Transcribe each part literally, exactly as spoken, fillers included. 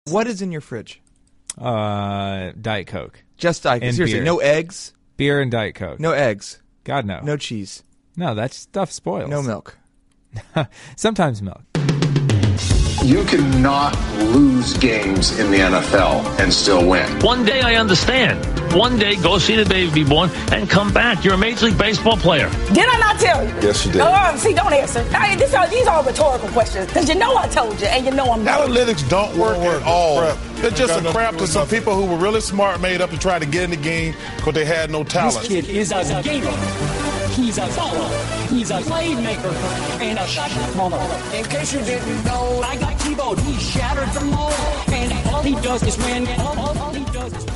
What is in your fridge? Uh, Diet Coke. Just Diet Coke. And Seriously, beer. no eggs? Beer and Diet Coke. No eggs? God, no. No cheese? No, that stuff spoils. No milk? Sometimes milk. You cannot lose games in the N F L and still win. One day I understand. One day go see the baby be born and come back. You're a Major League Baseball player. Did I not tell you? Yes, you did. Oh, see, don't answer. I, this are, these are rhetorical questions because you know I told you and you know I'm not. Analytics don't work work at all. crap. They're just a Got crap nothing to some with people who were really smart, made up to try to get in the game because they had no talent. This kid is a gamer. He's a baller. He's a playmaker and a shot caller. In case you didn't know, I got T-Bone. He shattered the mold, and all he does is win. All, all, all he does is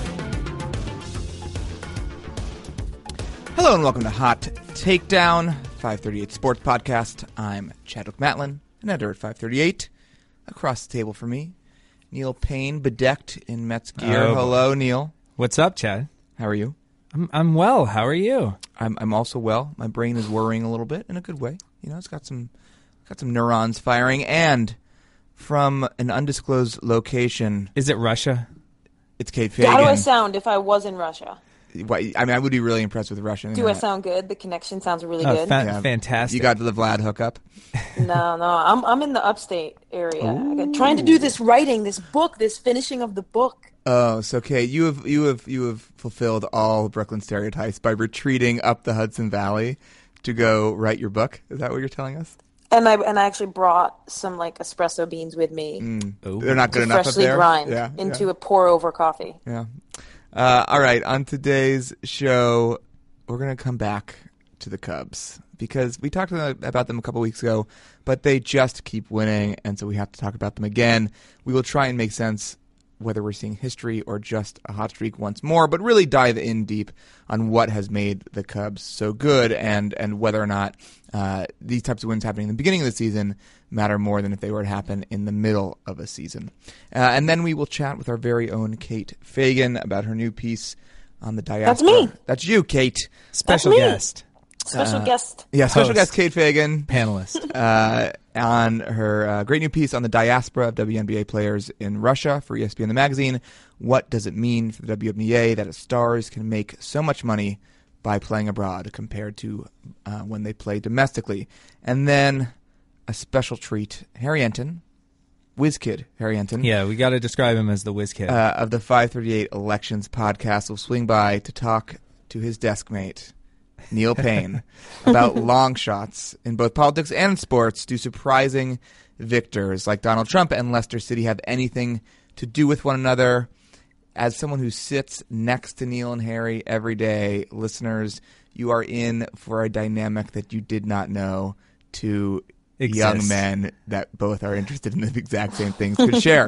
Hello and welcome to Hot Takedown, five thirty-eight Sports Podcast. I'm Chadwick Matlin, an editor at five thirty-eight. Across the table from me, Neil Payne, bedecked in Mets gear. Oh, Hello, Neil. What's up, Chad? How are you? I'm I'm well. How are you? I'm I'm also well. My brain is worrying a little bit in a good way. You know, it's got some got some neurons firing, and from an undisclosed location, Is it Russia? it's Kate Fagan. How do I sound if I was in Russia? Why- I mean, I would be really impressed with Russian. Do I sound good? The connection sounds really Oh, good. fa- Yeah. fantastic. You got the Vlad hookup. No, no, I'm I'm in the upstate area. I got, trying to do this writing, this book, this finishing of the book. Oh, so Kate, you have you have you have fulfilled all Brooklyn stereotypes by retreating up the Hudson Valley to go write your book. Is that what you're telling us? And I and I actually brought some like espresso beans with me Ooh. They're not good to enough up freshly there. grind Yeah, into yeah. a pour over coffee. Yeah. Uh, all right. On today's show, we're going to come back to the Cubs because we talked about them a couple weeks ago, but they just keep winning, and so we have to talk about them again. We will try and make sense whether we're seeing history or just a hot streak once more, but really dive in deep on what has made the Cubs so good and, and whether or not uh, these types of wins happening in the beginning of the season matter more than if they were to happen in the middle of a season. Uh, and then we will chat with our very own Kate Fagan about her new piece on the diaspora. That's me. That's you, Kate. Special me. guest. Special Uh, guest. Yeah, special Host. guest Kate Fagan. Panelist. Uh, on her uh, great new piece on the diaspora of W N B A players in Russia for E S P N The Magazine. What does it mean for the W N B A that its stars can make so much money by playing abroad compared to uh, when they play domestically? And then a special treat, Harry Enton, whiz kid Harry Enton. Yeah, we got to describe him as the whiz kid. Uh, of the five thirty-eight Elections podcast will swing by to talk to his desk mate, Neil Payne, about long shots in both politics and sports. Do surprising victors like Donald Trump and Leicester City have anything to do with one another? As someone who sits next to Neil and Harry every day, listeners, you are in for a dynamic that you did not know two Exists. young men that both are interested in the exact same things could share.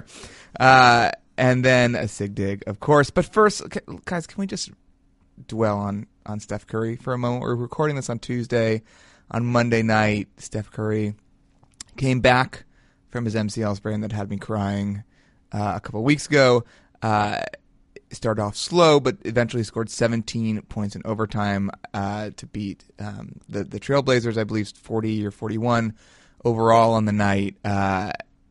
Uh, and then a sig dig, of course. But first, okay, guys, can we just dwell on, on Steph Curry for a moment? We're recording this on Tuesday. On Monday night, Steph Curry came back from his M C L sprain that had me crying uh, a couple weeks ago. Uh, started off slow, but eventually scored seventeen points in overtime uh, to beat um, the, the Trailblazers, I believe, forty or forty-one overall on the night. Uh,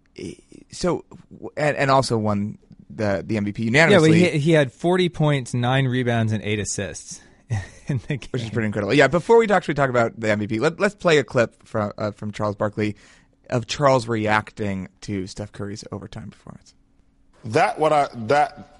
so, and, and also won the, the M V P yeah, unanimously. well, he, he had forty points, nine rebounds, and eight assists in the game. Which is pretty incredible. Yeah, before we actually talk about the M V P, let, let's play a clip from uh, from Charles Barkley of Charles reacting to Steph Curry's overtime performance. That what I that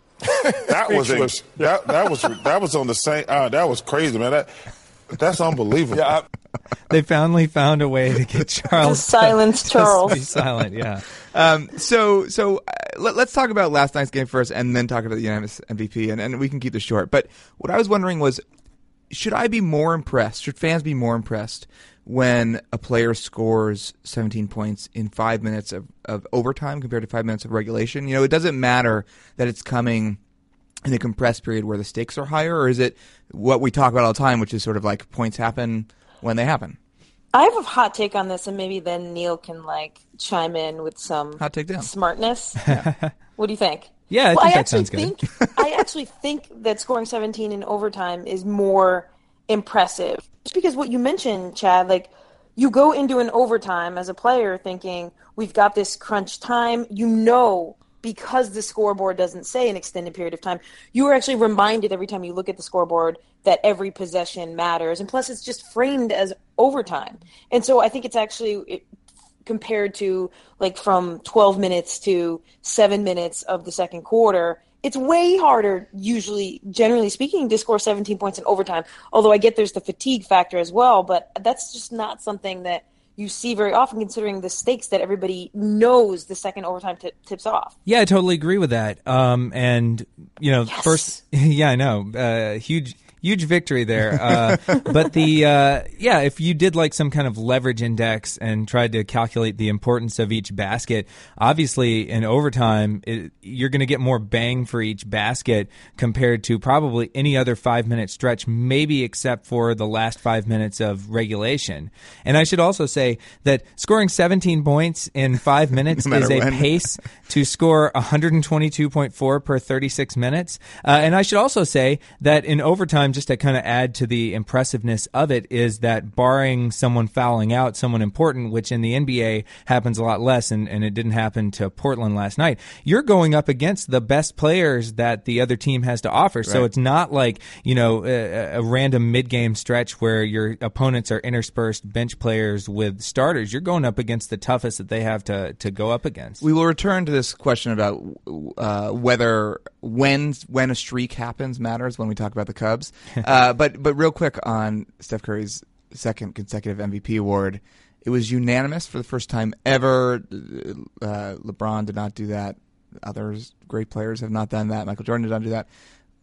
that was a, that that was that was on the same. Uh, that was crazy, man. That that's unbelievable. Yeah, They finally found a way to get Charles To silence to Charles. be silent. Yeah. Um, so so uh, let, let's talk about last night's game first, and then talk about the unanimous M V P, and, and we can keep this short. But what I was wondering was, should I be more impressed? Should fans be more impressed when a player scores seventeen points in five minutes of, of overtime compared to five minutes of regulation? You know, it doesn't matter that it's coming in a compressed period where the stakes are higher, or is it what we talk about all the time, which is sort of like points happen when they happen? I have a hot take on this, and maybe then Neil can like chime in with some Hot take down. smartness. What do you think? Yeah, I well, think I that actually sounds good. think I actually think that scoring seventeen in overtime is more impressive. Just because what you mentioned, Chad, like you go into an overtime as a player thinking we've got this crunch time. You know because the scoreboard doesn't say an extended period of time, you are actually reminded every time you look at the scoreboard that every possession matters. And plus, it's just framed as overtime. And so I think it's actually it, compared to like from twelve minutes to seven minutes of the second quarter, it's way harder, usually, generally speaking, to score seventeen points in overtime. Although I get there's the fatigue factor as well, but that's just not something that you see very often, considering the stakes that everybody knows the second overtime t- tips off. Yeah, I totally agree with that. Um, and, you know, yes. first, yeah, I know, uh, huge... Huge victory there. Uh, but the, uh, yeah, if you did like some kind of leverage index and tried to calculate the importance of each basket, obviously in overtime, it, you're going to get more bang for each basket compared to probably any other five minute stretch, maybe except for the last five minutes of regulation. And I should also say that scoring seventeen points in five minutes no is a when. pace to score one twenty-two point four per thirty-six minutes. Uh, and I should also say that in overtime, just to kind of add to the impressiveness of it, is that barring someone fouling out, someone important, which in the N B A happens a lot less, and, and it didn't happen to Portland last night, you're going up against the best players that the other team has to offer. Right. So it's not like, you know, a, a random mid-game stretch where your opponents are interspersed bench players with starters. You're going up against the toughest that they have to, to go up against. We will return to this question about uh, whether when when a streak happens matters when we talk about the Cubs. Uh, but but real quick on Steph Curry's second consecutive M V P award, it was unanimous for the first time ever. Uh, LeBron did not do that. Others great players have not done that. Michael Jordan did not do that.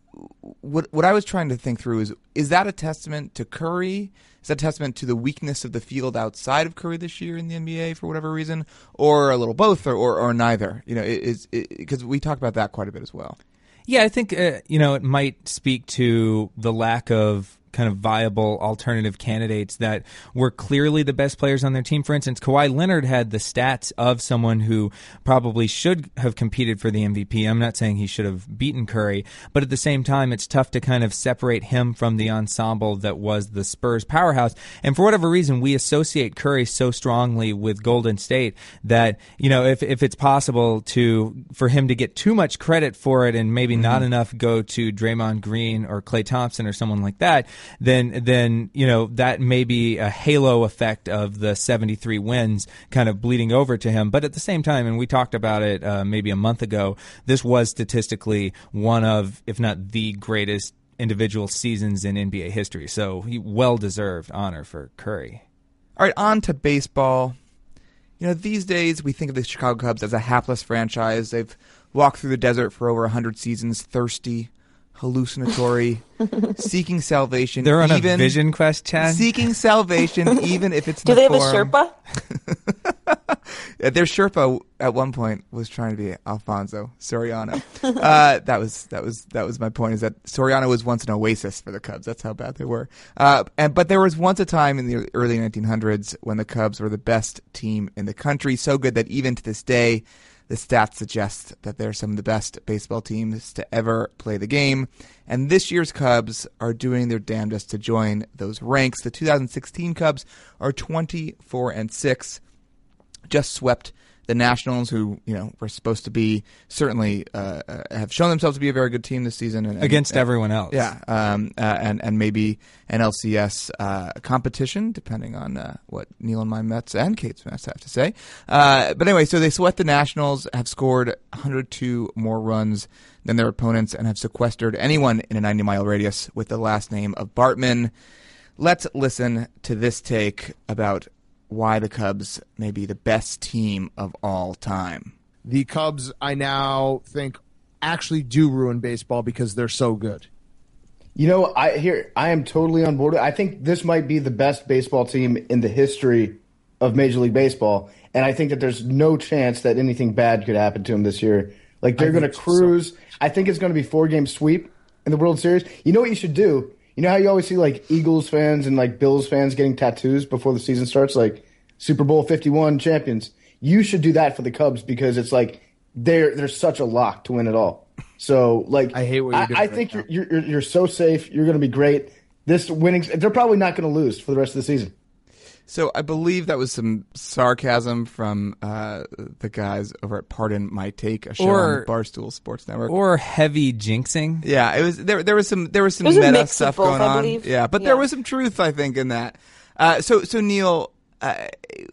What what I was trying to think through is is that a testament to Curry? Is that a testament to the weakness of the field outside of Curry this year in the N B A for whatever reason, or a little both, or or, or neither? You know, is because we talk about that quite a bit as well. Yeah, I think, uh, you know, it might speak to the lack of kind of viable alternative candidates that were clearly the best players on their team. For instance, Kawhi Leonard had the stats of someone who probably should have competed for the M V P. I'm not saying he should have beaten Curry, but at the same time, it's tough to kind of separate him from the ensemble that was the Spurs powerhouse. And for whatever reason, we associate Curry so strongly with Golden State that, you know, if if it's possible to for him to get too much credit for it and maybe mm-hmm. not enough go to Draymond Green or Klay Thompson or someone like that, then then you know that may be a halo effect of the seventy-three wins kind of bleeding over to him. But at the same time, and we talked about it uh, maybe a month ago, this was statistically one of, if not the greatest individual seasons in N B A history. So he well-deserved honor for Curry. All right, on to baseball. You know, these days we think of the Chicago Cubs as a hapless franchise. They've walked through the desert for over one hundred seasons, thirsty, hallucinatory, seeking salvation. They're on even, a vision quest, Chad? Seeking salvation, even if it's Do in they the have form. a Sherpa? Yeah, their Sherpa at one point was trying to be Alfonso Soriano. Uh, that was that was that was my point. Is that Soriano was once an oasis for the Cubs. That's how bad they were. Uh, and but there was once a time in the early nineteen hundreds when the Cubs were the best team in the country. So good that even to this day, the stats suggest that they're some of the best baseball teams to ever play the game. And this year's Cubs are doing their damnedest to join those ranks. The two thousand sixteen Cubs are twenty-four and six, just swept the Nationals, who, you know, were supposed to be certainly uh, have shown themselves to be a very good team this season. And, and, Against and, everyone else. Yeah, um, uh, and, and maybe an L C S uh, competition, depending on uh, what Neil and my Mets and Kate's Mets have to say. Uh, but anyway, so they swept the Nationals, have scored one hundred two more runs than their opponents, and have sequestered anyone in a ninety-mile radius with the last name of Bartman. Let's listen to this take about why the Cubs may be the best team of all time. The Cubs, I now think, actually do ruin baseball because they're so good. You know, I here I am totally on board. I think this might be the best baseball team in the history of Major League Baseball, and I think that there's no chance that anything bad could happen to them this year. Like, they're going to cruise. So. I think it's going to be four-game sweep in the World Series. You know what you should do? You know how you always see, like, Eagles fans and, like, Bills fans getting tattoos before the season starts, like Super Bowl fifty-one champions? You should do that for the Cubs because it's like they're they're such a lock to win it all. So, like, I hate what you're doing. I, I right think now. you're, you're you're so safe. You're going to be great. This winning, they're probably not going to lose for the rest of the season. So I believe that was some sarcasm from uh, the guys over at Pardon My Take, a show Or- on Barstool Sports Network. Or heavy jinxing. Yeah, it was there. There was some. There was some There's a meta mix of stuff both, going I on. believe. Yeah, but Yeah. there was some truth, I think, in that. Uh, so, so Neil, uh,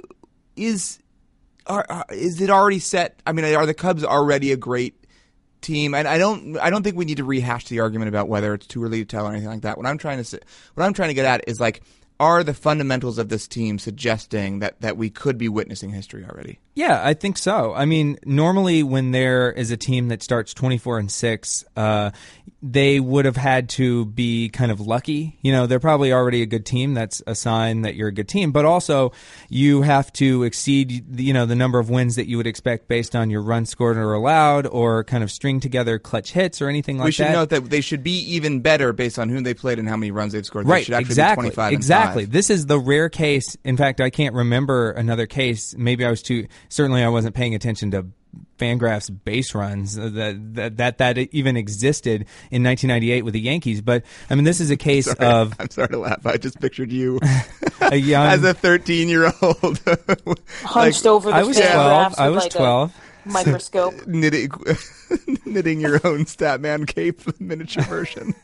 is are, are, is it already set? I mean, are the Cubs already a great team? And I don't. I don't think we need to rehash the argument about whether it's too early to tell or anything like that. What I'm trying to say, what I'm trying to get at is like, are the fundamentals of this team suggesting that that we could be witnessing history already? Yeah, I think so. I mean, normally when there is a team that starts twenty-four and six, uh, they would have had to be kind of lucky. You know, they're probably already a good team. That's a sign that you're a good team. But also, you have to exceed, you know, the number of wins that you would expect based on your runs scored or allowed, or kind of string together clutch hits or anything like that. We should note that they should be even better based on whom they played and how many runs they've scored. They Right, should actually exactly, be twenty-five exactly. and five. This is the rare case. In fact, I can't remember another case. Maybe I was too. Certainly, I wasn't paying attention to Fangraphs base runs that that that, that even existed in nineteen ninety-eight with the Yankees. But I mean, this is a case Sorry, of. I'm sorry to laugh. I just pictured you a young, as a thirteen-year-old Hunched over the I was Fangraphs twelve. with I was like twelve. a microscope. knitting, knitting your own Statman cape, miniature version.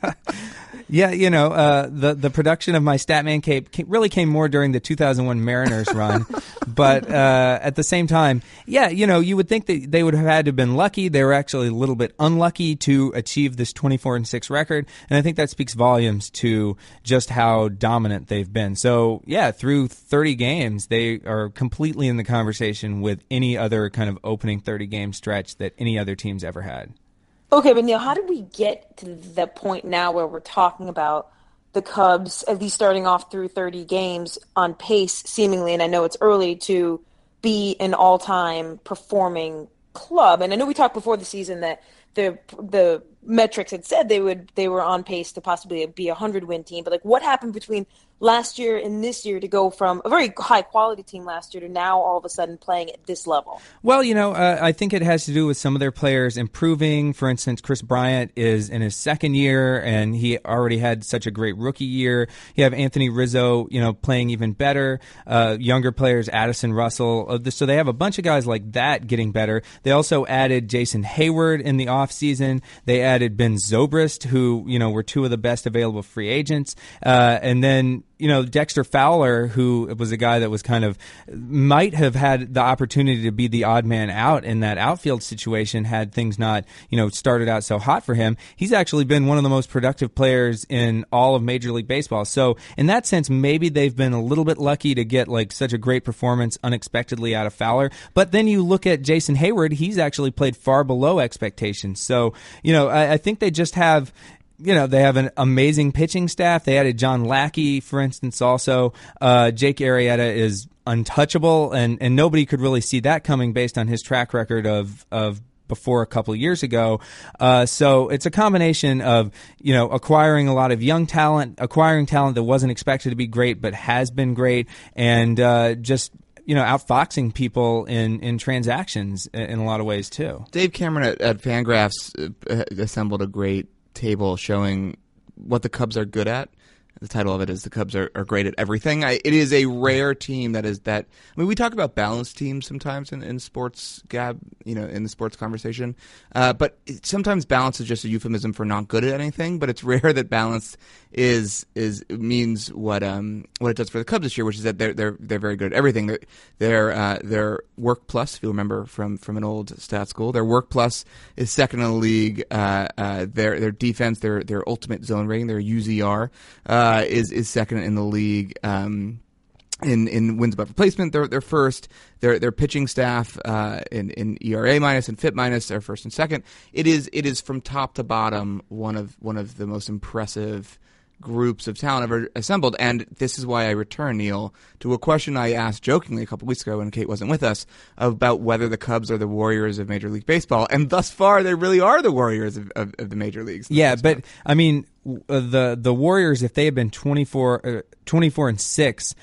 Yeah, you know, uh, the the production of my Statman cape ca- really came more during the two thousand one Mariners run, but uh, at the same time, yeah, you know, you would think that they would have had to have been lucky. They were actually a little bit unlucky to achieve this twenty-four and six record, and I think that speaks volumes to just how dominant they've been. So, yeah, through thirty games, they are completely in the conversation with any other kind of opening thirty game stretch that any other team's ever had. Okay, but Neil, how did we get to the point now where we're talking about the Cubs, at least starting off through thirty games, on pace, seemingly, and I know it's early, to be an all-time performing club? And I know we talked before the season that the the metrics had said they would they were on pace to possibly be a hundred-win team, but like, what happened between last year and this year to go from a very high-quality team last year to now all of a sudden playing at this level? Well, you know, uh, I think it has to do with some of their players improving. For instance, Chris Bryant is in his second year, and he already had such a great rookie year. You have Anthony Rizzo, you know, playing even better. Uh, younger players, Addison Russell. Uh, so they have a bunch of guys like that getting better. They also added Jason Hayward in the offseason. They added Ben Zobrist, who, you know, were two of the best available free agents. Uh, and then, you know, Dexter Fowler, who was a guy that was kind of might have had the opportunity to be the odd man out in that outfield situation had things not, you know, started out so hot for him. He's actually been one of the most productive players in all of Major League Baseball. So in that sense, maybe they've been a little bit lucky to get like such a great performance unexpectedly out of Fowler. But then you look at Jason Hayward, he's actually played far below expectations. So, you know, I, I think they just have, you know, they have an amazing pitching staff. They added John Lackey, for instance, also. Uh, Jake Arrieta is untouchable, and, and nobody could really see that coming based on his track record of, of before a couple of years ago. Uh, so it's a combination of, you know, acquiring a lot of young talent, acquiring talent that wasn't expected to be great but has been great, and uh, just, you know, outfoxing people in, in transactions in a lot of ways, too. Dave Cameron at, at Fangraphs uh, assembled a great table showing what the Cubs are good at. The title of it is "The Cubs are, are great at everything." I, it is a rare team that is that. I mean, we talk about balanced teams sometimes in, in sports, Gab. You know, in the sports conversation. Uh, but it, sometimes balance is just a euphemism for not good at anything. But it's rare that balance is is means what um what it does for the Cubs this year, which is that they're they're they're very good at everything. They're they're uh, their work plus, if you remember from, from an old stat school, their work plus is second in the league. Uh, uh, their their defense, their their ultimate zone rating, their U Z R. Uh, Uh, is is second in the league um, in in wins above replacement. They're they're first. Their their pitching staff uh, in in E R A minus and F I P minus are first and second. It is it is from top to bottom one of one of the most impressive groups of talent ever assembled. And this is why I return, Neil, to a question I asked jokingly a couple weeks ago when Kate wasn't with us about whether the Cubs are the Warriors of Major League Baseball. And thus far, they really are the Warriors of, of, of the major leagues. Yeah, but I mean, the the Warriors, if they had been twenty-four, uh, twenty-four and six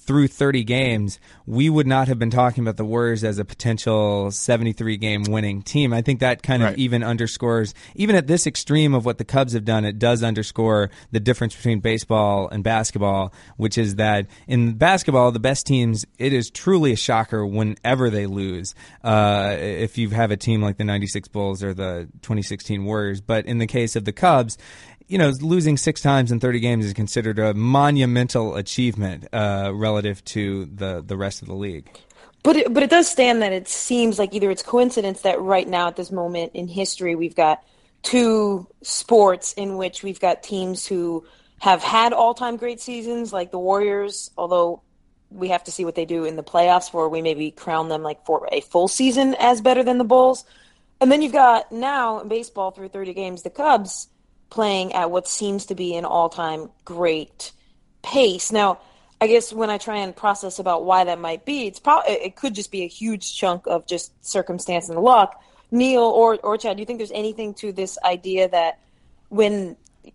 through thirty games, we would not have been talking about the Warriors as a potential seventy-three game winning team. I think that kind of Right. even underscores, even at this extreme of what the Cubs have done, it does underscore the difference between baseball and basketball, which is that in basketball, the best teams, it is truly a shocker whenever they lose. Uh, if you have a team like the ninety-six Bulls or the twenty sixteen Warriors. But in the case of the Cubs, you know, losing six times in thirty games is considered a monumental achievement uh, relative to the, the rest of the league. But it, but it does stand that it seems like either it's coincidence that right now at this moment in history we've got two sports in which we've got teams who have had all-time great seasons, like the Warriors, although we have to see what they do in the playoffs where we maybe crown them like for a full season as better than the Bulls. And then you've got now in baseball through thirty games, the Cubs playing at what seems to be an all-time great pace. Now, I guess when I try and process about why that might be, it's probably it could just be a huge chunk of just circumstance and luck. Neil or or Chad, do you think there's anything to this idea that when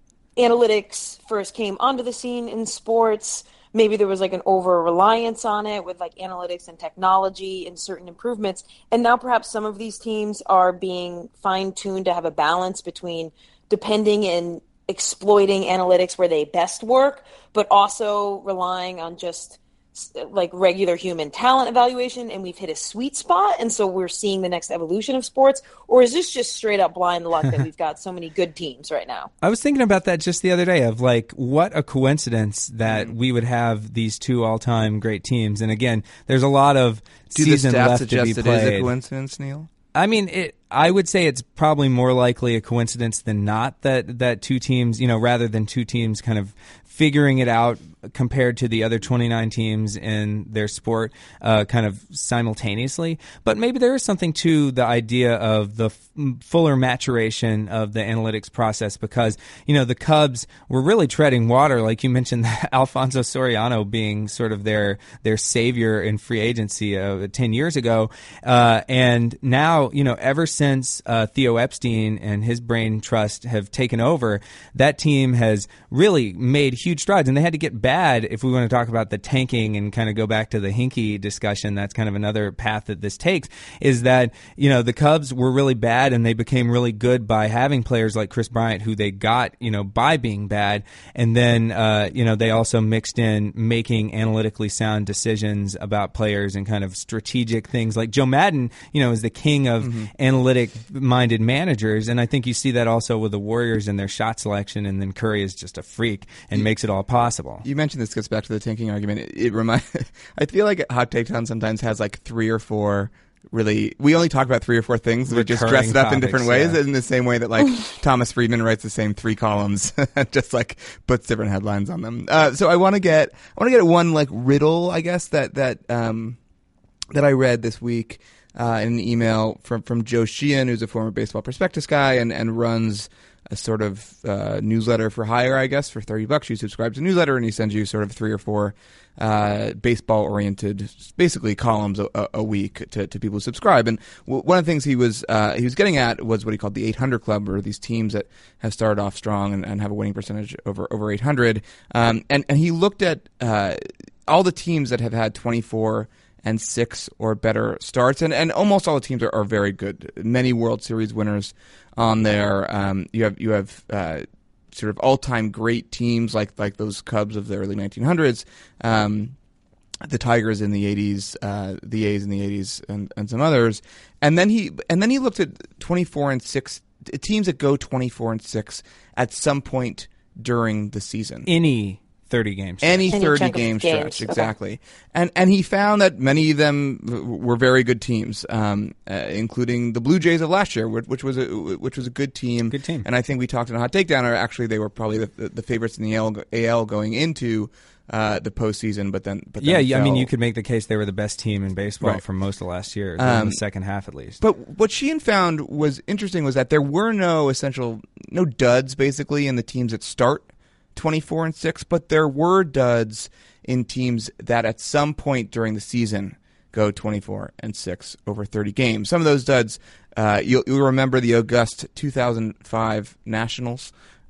analytics first came onto the scene in sports, maybe there was like an over-reliance on it with like analytics and technology and certain improvements, and now perhaps some of these teams are being fine-tuned to have a balance between depending and exploiting analytics where they best work, but also relying on just like regular human talent evaluation, and we've hit a sweet spot, and so we're seeing the next evolution of sports? Or is this just straight up blind luck that we've got so many good teams right now? I was thinking about that just the other day of like, what a coincidence that we would have these two all-time great teams. And again, there's a lot of Do season the stats left to be suggest it played. is a coincidence, Neil? I mean, it, I would say it's probably more likely a coincidence than not that, that two teams, you know, rather than two teams kind of figuring it out compared to the other twenty-nine teams in their sport uh, kind of simultaneously. But maybe there is something to the idea of the f- fuller maturation of the analytics process because, you know, the Cubs were really treading water. Like you mentioned, Alfonso Soriano being sort of their their savior in free agency uh, ten years ago. Uh, and now, you know, ever since uh, Theo Epstein and his brain trust have taken over, that team has really made huge strides. And they had to get bad if we want to talk about the tanking and kind of go back to the Hinkie discussion. That's kind of another path that this takes, is that, you know, the Cubs were really bad and they became really good by having players like Chris Bryant who they got, you know, by being bad. And then, uh, you know, they also mixed in making analytically sound decisions about players and kind of strategic things. Like Joe Madden, you know, is the king of mm-hmm. analytic-minded managers. And I think you see that also with the Warriors and their shot selection. And then Curry is just a freak and you, makes it all possible. You mentioned this gets back to the tanking argument. It, it remind, I feel like Hot Take Town sometimes has like three or four really, we only talk about three or four things. We just dress it up topics, in different ways yeah. in the same way that like Thomas Friedman writes the same three columns, just like puts different headlines on them. Uh, so I want to get, I want to get one like riddle, I guess, that, that, um, that I read this week, uh, in an email from, from Joe Sheehan, who's a former Baseball Prospectus guy and, and runs a sort of uh, newsletter for hire, I guess, for thirty bucks. You subscribe to the newsletter and he sends you sort of three or four uh, baseball-oriented, basically columns a, a week to, to people who subscribe. And w- one of the things he was uh, he was getting at was what he called the eight hundred Club, or these teams that have started off strong and, and have a winning percentage over over eight hundred. Um, and, and he looked at uh, all the teams that have had twenty-four and six or better starts, and, and almost all the teams are, are very good. Many World Series winners on there. Um, you have you have uh, sort of all-time great teams like like those Cubs of the early nineteen hundreds, um, the Tigers in the eighties, uh, the A's in the eighties, and, and some others. And then he and then he looked at twenty-four and six teams that go twenty-four and six at some point during the season. Any thirty game stretch. Any thirty game stretch, exactly. Okay. And and he found that many of them were very good teams, um, uh, including the Blue Jays of last year, which, which was a which was a good team. Good team. And I think we talked in a Hot Takedown, or actually they were probably the, the, the favorites in the A L going into uh, the postseason, but then but then yeah, fell. I mean you could make the case they were the best team in baseball right. for most of last year, um, in the second half at least. But what Sheehan found was interesting was that there were no essential no duds basically in the teams that start twenty-four and six, but there were duds in teams that at some point during the season go twenty-four and six over thirty games. Some of those duds, uh, you'll, you'll remember the August two thousand five Nationals,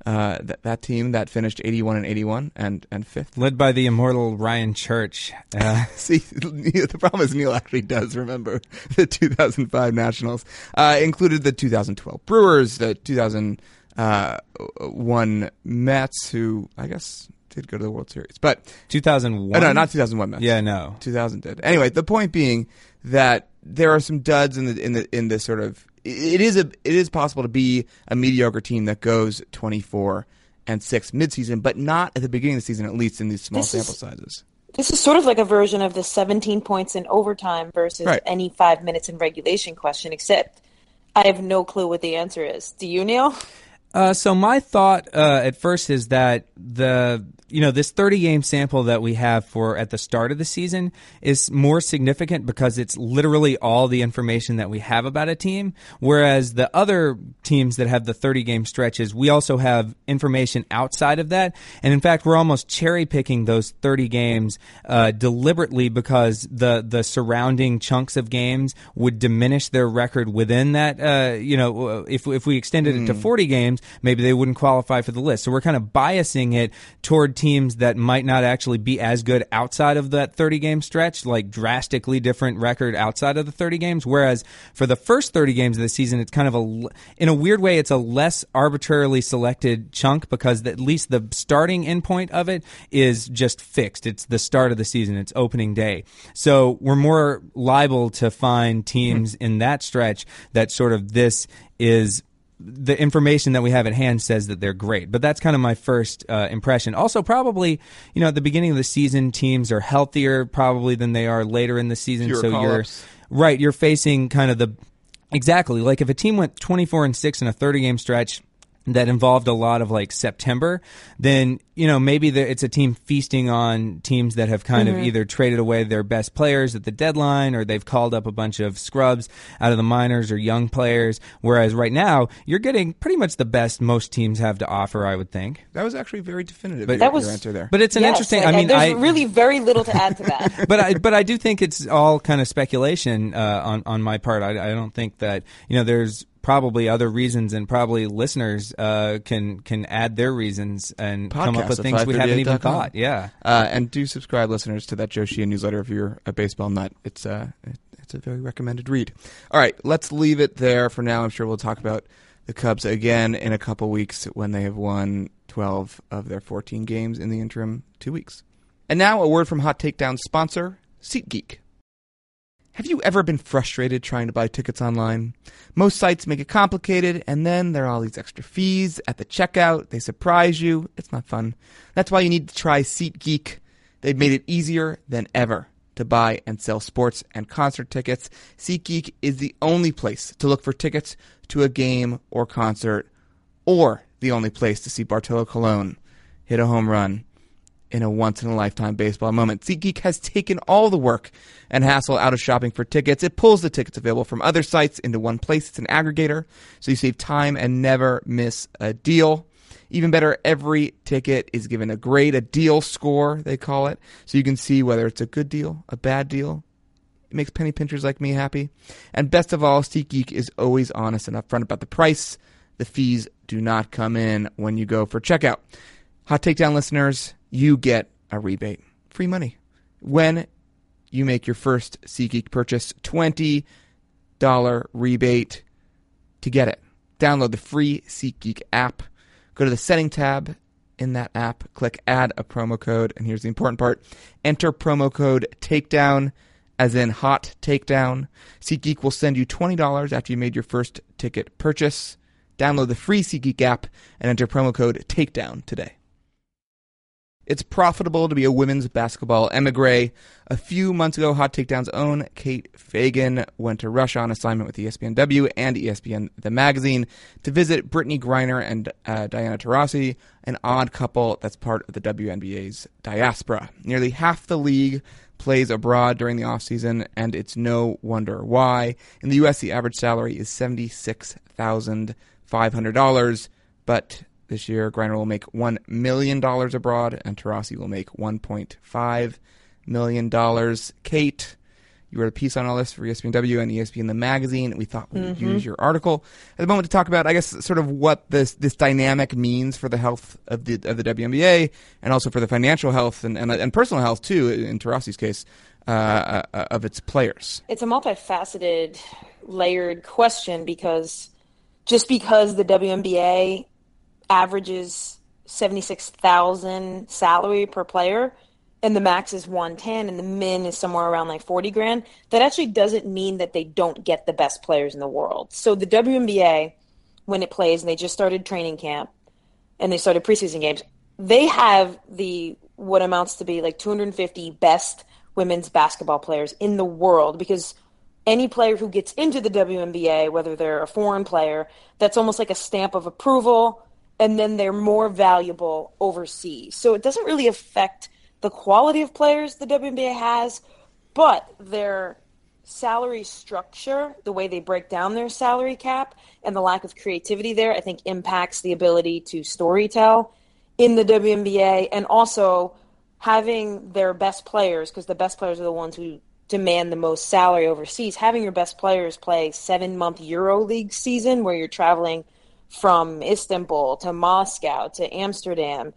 Uh, th- that team that finished eighty-one and eighty-one and, and fifth. Led by the immortal Ryan Church. Uh, See, the problem is Neil actually does remember the two thousand five Nationals. Uh, included the two thousand twelve Brewers, the two thousand one Mets, who I guess did go to the World Series. But two thousand one? Oh, no, not two thousand one Mets. Yeah, no. two thousand did. Anyway, the point being that there are some duds in the in the in the sort of it is a it is possible to be a mediocre team that goes twenty-four and six midseason, but not at the beginning of the season, at least in these small This sample is- sizes. This is sort of like a version of the seventeen points in overtime versus Right. any five minutes in regulation question, except I have no clue what the answer is. Do you, Neil? Uh, so my thought uh, at first is that the you know this thirty game sample that we have for at the start of the season is more significant because it's literally all the information that we have about a team, whereas the other teams that have the thirty game stretches, we also have information outside of that, and in fact we're almost cherry picking those thirty games uh, deliberately because the the surrounding chunks of games would diminish their record within that. Uh, you know, if if we extended it to forty games, maybe they wouldn't qualify for the list. So we're kind of biasing it toward teams that might not actually be as good outside of that thirty game stretch, like drastically different record outside of the thirty games. Whereas for the first thirty games of the season, it's kind of a, in a weird way, it's a less arbitrarily selected chunk because at least the starting endpoint of it is just fixed. It's the start of the season. It's opening day. So we're more liable to find teams in that stretch that sort of this is the information that we have at hand says that they're great. But that's kind of my first uh, impression. Also, probably, you know, at the beginning of the season, teams are healthier probably than they are later in the season. Fewer so call-ups. you're right. You're facing kind of the exactly like if a team went twenty-four and six in a thirty game stretch that involved a lot of like September, then, you know, maybe the, it's a team feasting on teams that have kind Mm-hmm. of either traded away their best players at the deadline or they've called up a bunch of scrubs out of the minors or young players. Whereas right now, you're getting pretty much the best most teams have to offer, I would think. That was actually very definitive. But- your, That was- your answer there. But it's an Yes, interesting, and- I mean, and there's I, really very little to add to that. but I, but I do think it's all kind of speculation uh, on on my part. I, I don't think that, you know, there's probably other reasons, and probably listeners uh, can can add their reasons and come up Podcast with at things we haven't even five thirty-eight dot com. thought. Yeah. Uh, and do subscribe, listeners, to that Joe Sheehan newsletter if you're a baseball nut. It's uh, it, it's a very recommended read. All right, let's leave it there for now. I'm sure we'll talk about the Cubs again in a couple weeks when they have won twelve of their fourteen games in the interim two weeks. And now a word from Hot Takedown's sponsor, SeatGeek. Have you ever been frustrated trying to buy tickets online? Most sites make it complicated, and then there are all these extra fees at the checkout. They surprise you. It's not fun. That's why you need to try SeatGeek. They've made it easier than ever to buy and sell sports and concert tickets. SeatGeek is the only place to look for tickets to a game or concert, or the only place to see Bartolo Colon hit a home run in a once-in-a-lifetime baseball moment. SeatGeek has taken all the work and hassle out of shopping for tickets. It pulls the tickets available from other sites into one place. It's an aggregator, so you save time and never miss a deal. Even better, every ticket is given a grade, a deal score, they call it, so you can see whether it's a good deal, a bad deal. It makes penny pinchers like me happy. And best of all, SeatGeek is always honest and upfront about the price. The fees do not come in when you go for checkout. Hot Takedown listeners, you get a rebate. Free money. When you make your first SeatGeek purchase, twenty dollars rebate to get it. Download the free SeatGeek app. Go to the setting tab in that app. Click add a promo code. And here's the important part. Enter promo code TAKEDOWN, as in hot takedown. SeatGeek will send you twenty dollars after you made your first ticket purchase. Download the free SeatGeek app and enter promo code TAKEDOWN today. It's profitable to be a women's basketball emigre. A few months ago, Hot Takedown's own Kate Fagan went to Russia on assignment with E S P N W and E S P N The Magazine to visit Brittany Griner and uh, Diana Taurasi, an odd couple that's part of the W N B A's diaspora. Nearly half the league plays abroad during the offseason, and it's no wonder why. In the U S, the average salary is seventy-six thousand five hundred dollars, but this year, Griner will make one million dollars abroad, and Taurasi will make one point five million dollars. Kate, You wrote a piece on all this for E S P N W and E S P N The Magazine. We thought we'd Mm-hmm. use your article at the moment to talk about, I guess, sort of what this this dynamic means for the health of the of the W N B A and also for the financial health and and, and personal health too, in Taurasi's case, uh, uh, of its players. It's a multifaceted, layered question because just because the W N B A averages seventy-six thousand salary per player and the max is one ten and the min is somewhere around like forty grand, that actually doesn't mean that they don't get the best players in the world. So the W N B A, when it plays, and they just started training camp and they started preseason games, they have the what amounts to be like two hundred fifty best women's basketball players in the world, because any player who gets into the W N B A, whether they're a foreign player, that's almost like a stamp of approval, and then they're more valuable overseas. So it doesn't really affect the quality of players the W N B A has, but their salary structure, the way they break down their salary cap, and the lack of creativity there, I think impacts the ability to storytell in the W N B A, and also having their best players, because the best players are the ones who demand the most salary overseas, having your best players play seven-month EuroLeague season where you're traveling from Istanbul to Moscow to Amsterdam,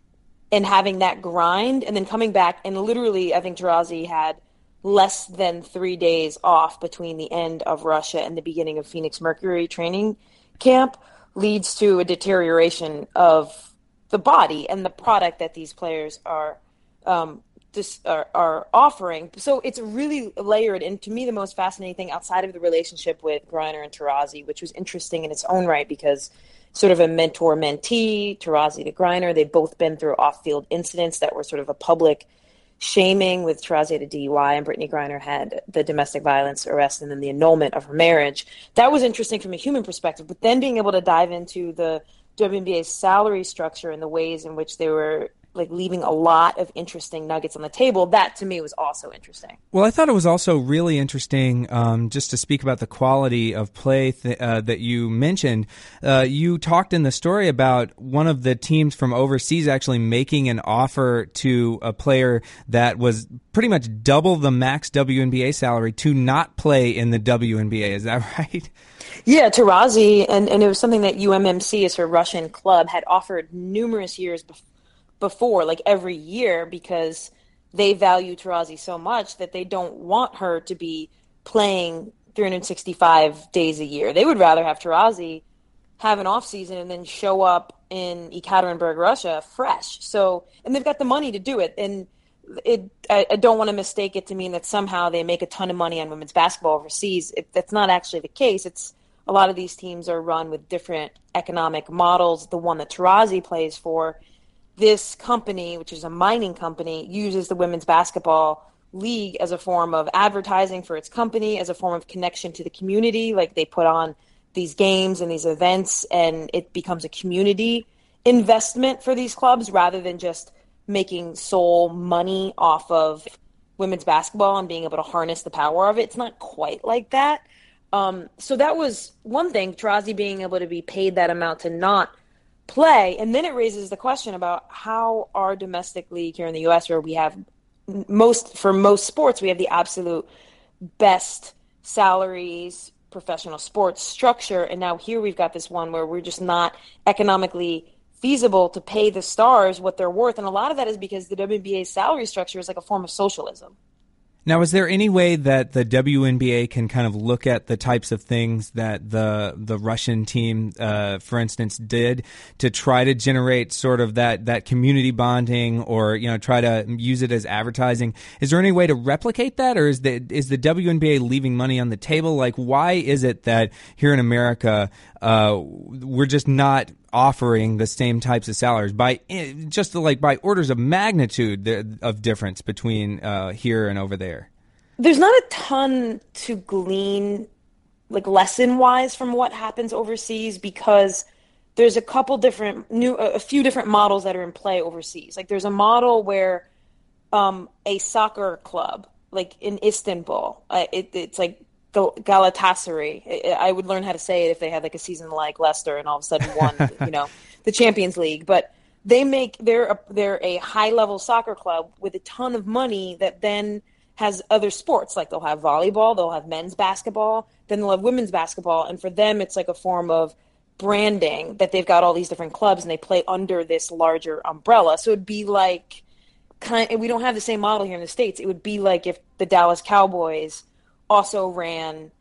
and having that grind, and then coming back, and literally, I think Taurasi had less than three days off between the end of Russia and the beginning of Phoenix Mercury training camp, leads to a deterioration of the body and the product that these players are um, dis- are, are offering. So it's really layered, and to me, the most fascinating thing outside of the relationship with Griner and Taurasi, which was interesting in its own right because sort of a mentor-mentee, Taurasi to Griner. They've both been through off-field incidents that were sort of a public shaming, with Taurasi had a D U I and Brittany Griner had the domestic violence arrest and then the annulment of her marriage. That was interesting from a human perspective, but then being able to dive into the W N B A's salary structure and the ways in which they were like leaving a lot of interesting nuggets on the table, that to me was also interesting. Well, I thought it was also really interesting, um, just to speak about the quality of play th- uh, that you mentioned. Uh, you talked in the story about one of the teams from overseas actually making an offer to a player that was pretty much double the max W N B A salary to not play in the W N B A. Is that right? Yeah, Taurasi, and, and it was something that U M M C, as her Russian club, had offered numerous years before. before, like every year, because they value Taurasi so much that they don't want her to be playing three hundred sixty-five days a year. They would rather have Taurasi have an off season and then show up in Ekaterinburg, Russia, fresh. So, and they've got the money to do it. And it, I, I don't want to mistake it to mean that somehow they make a ton of money on women's basketball overseas. If that's not actually the case. It's a lot of these teams are run with different economic models. The one that Taurasi plays for, this company, which is a mining company, uses the women's basketball league as a form of advertising for its company, as a form of connection to the community. Like they put on these games and these events, and it becomes a community investment for these clubs rather than just making sole money off of women's basketball and being able to harness the power of it. It's not quite like that. Um, so that was one thing, Taurasi being able to be paid that amount to not play. And then it raises the question about how our domestic league here in the U S, where we have most, for most sports, we have the absolute best salaries, professional sports structure. And now here we've got this one where we're just not economically feasible to pay the stars what they're worth. And a lot of that is because the W N B A's salary structure is like a form of socialism. Now, is there any way that the W N B A can kind of look at the types of things that the the Russian team, uh, for instance, did to try to generate sort of that, that community bonding, or, you know, try to use it as advertising? Is there any way to replicate that, or is the is the W N B A leaving money on the table? Like, why is it that here in America uh, we're just not offering the same types of salaries by just like by orders of magnitude of difference between uh, here and over there? There's not a ton to glean, like lesson wise, from what happens overseas, because there's a couple different new, a few different models that are in play overseas. Like there's a model where um, a soccer club, like in Istanbul, uh, it, it's like Galatasaray. I would learn how to say it if they had like a season like Leicester and all of a sudden won, you know, the Champions League. But they make they're a, they're a high level soccer club with a ton of money that then has other sports. Like they'll have volleyball, they'll have men's basketball, then they'll have women's basketball. And for them, it's like a form of branding that they've got all these different clubs and they play under this larger umbrella. So it'd be like, kind of, we don't have the same model here in the States. It would be like if the Dallas Cowboys also ran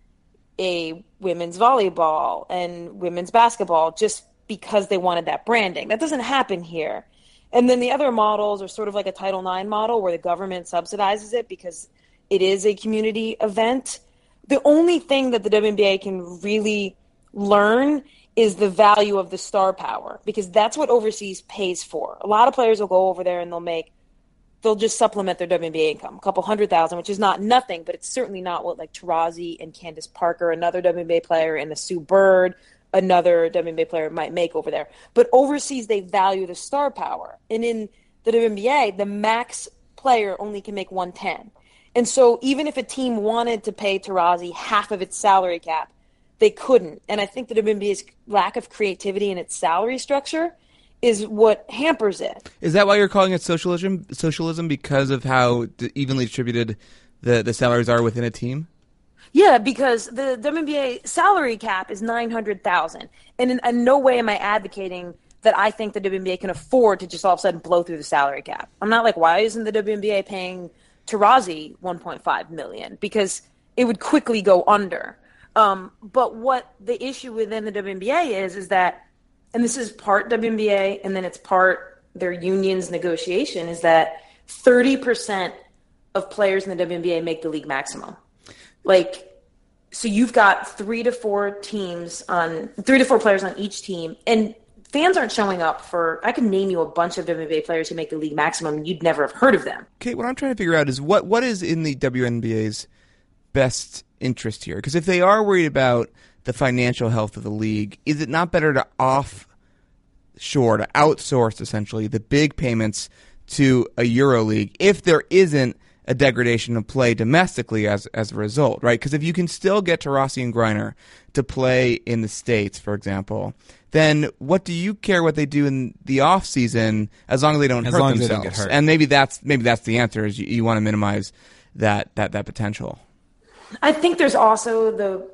a women's volleyball and women's basketball just because they wanted that branding. That doesn't happen here. And then the other models are sort of like a Title nine model where the government subsidizes it because it is a community event. The only thing that the W N B A can really learn is the value of the star power, because that's what overseas pays for. A lot of players will go over there and they'll make, they'll just supplement their W N B A income, a couple hundred thousand, which is not nothing, but it's certainly not what like Taurasi and Candace Parker, another W N B A player, and the Sue Bird, another W N B A player might make over there. But overseas, they value the star power. And in the W N B A, the max player only can make one ten. And so even if a team wanted to pay Taurasi half of its salary cap, they couldn't. And I think the W N B A's lack of creativity in its salary structure is what hampers it. Is that why you're calling it socialism? Socialism because of how evenly distributed the, the salaries are within a team? Yeah, because the W N B A salary cap is nine hundred thousand dollars. And in, in no way am I advocating that I think the W N B A can afford to just all of a sudden blow through the salary cap. I'm not like, why isn't the W N B A paying Taurasi one point five million dollars? Because it would quickly go under. Um, but what the issue within the W N B A is, is that, and this is part W N B A and then it's part their union's negotiation, is that thirty percent of players in the W N B A make the league maximum. Like, so you've got three to four teams on, three to four players on each team, and fans aren't showing up for, I could name you a bunch of W N B A players who make the league maximum, and you'd never have heard of them. Okay, what I'm trying to figure out is what, what is in the W N B A's best interest here? Because if they are worried about the financial health of the league, is it not better to offshore, to outsource essentially the big payments to a Euro League if there isn't a degradation of play domestically as as a result, right? Because if you can still get Taurasi and Griner to play in the States, for example, then what do you care what they do in the off season as long as they don't as hurt long themselves? As they don't get hurt. And maybe that's maybe that's the answer, is you, you want to minimize that that that potential. I think there's also the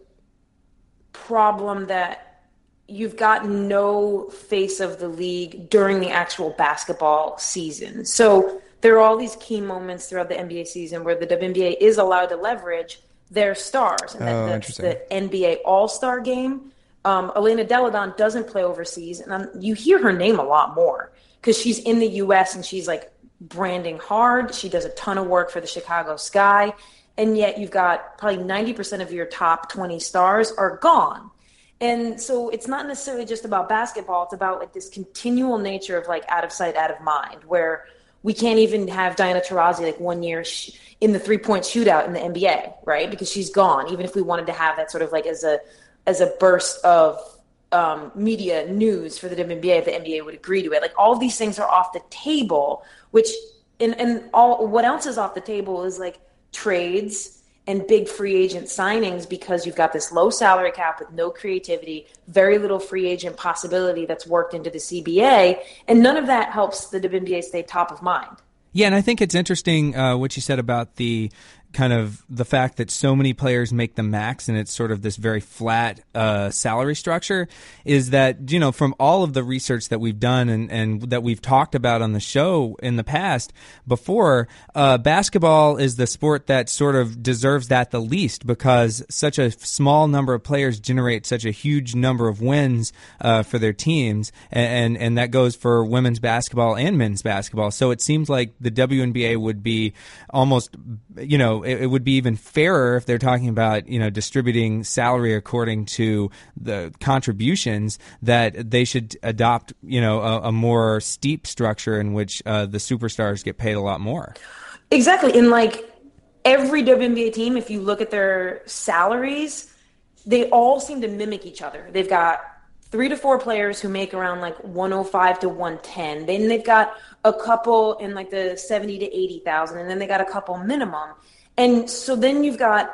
problem that you've got no face of the league during the actual basketball season. So there are all these key moments throughout the N B A season where the W N B A is allowed to leverage their stars. And oh, that, that's the N B A All-Star Game. Um, Elena Deladon doesn't play overseas, and um, you hear her name a lot more because she's in the U S and she's like branding hard. She does a ton of work for the Chicago Sky. And yet you've got probably ninety percent of your top twenty stars are gone. And so it's not necessarily just about basketball. It's about like this continual nature of like out of sight, out of mind, where we can't even have Diana Taurasi like one year sh- in the three-point shootout in the N B A, right? Because she's gone. Even if we wanted to have that sort of like as a as a burst of um, media news for the W N B A, the N B A would agree to it. Like all of these things are off the table, which and, and all what else is off the table is like trades and big free agent signings, because you've got this low salary cap with no creativity, very little free agent possibility that's worked into the C B A, and none of that helps the W N B A stay top of mind. Yeah, and I think it's interesting uh, what you said about the kind of the fact that so many players make the max and it's sort of this very flat uh, salary structure, is that, you know, from all of the research that we've done and, and that we've talked about on the show in the past before, uh, basketball is the sport that sort of deserves that the least, because such a small number of players generate such a huge number of wins uh, for their teams, and, and, and that goes for women's basketball and men's basketball. So it seems like the W N B A would be almost, you know, it, it would be even fairer if they're talking about, you know, distributing salary according to the contributions, that they should adopt, you know, a, a more steep structure in which uh, the superstars get paid a lot more. Exactly. And like every W N B A team, if you look at their salaries, they all seem to mimic each other. They've got three to four players who make around like one oh five to one ten. Then they've got a couple in like the seventy to eighty thousand, and then they got a couple minimum. And so then you've got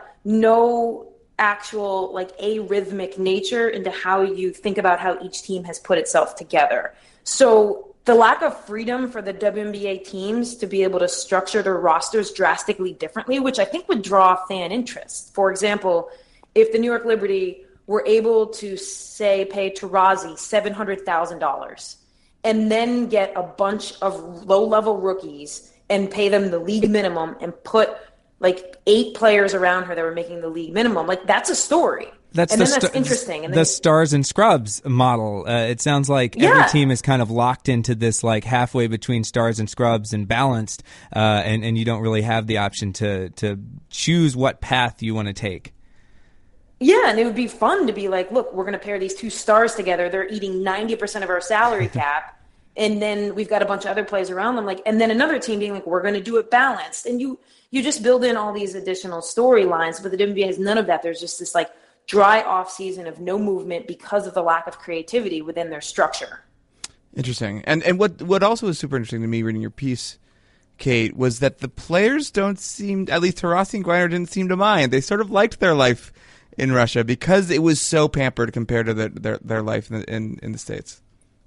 no actual like arrhythmic nature into how you think about how each team has put itself together. So the lack of freedom for the W N B A teams to be able to structure their rosters drastically differently, which I think would draw fan interest. For example, if the New York Liberty were able to, say, pay Taurasi seven hundred thousand dollars and then get a bunch of low-level rookies and pay them the league minimum and put like eight players around her that were making the league minimum, like that's a story. That's and the then that's sta- interesting. And the then, stars and scrubs model. Uh, it sounds like Yeah. every team is kind of locked into this like halfway between stars and scrubs and balanced, uh, and and you don't really have the option to to choose what path you want to take. yeah, and it would be fun to be like, look, we're going to pair these two stars together. They're eating ninety percent of our salary cap. And then we've got a bunch of other players around them. Like, and then another team being like, we're going to do it balanced. And you, you just build in all these additional storylines, but the W N B A has none of that. There's just this like dry off season of no movement because of the lack of creativity within their structure. Interesting. And and what what also was super interesting to me reading your piece, Kate, was that the players don't seem, at least Taurasi and Griner didn't seem to mind. They sort of liked their life in Russia because it was so pampered compared to their their, their life in, the, in in the States.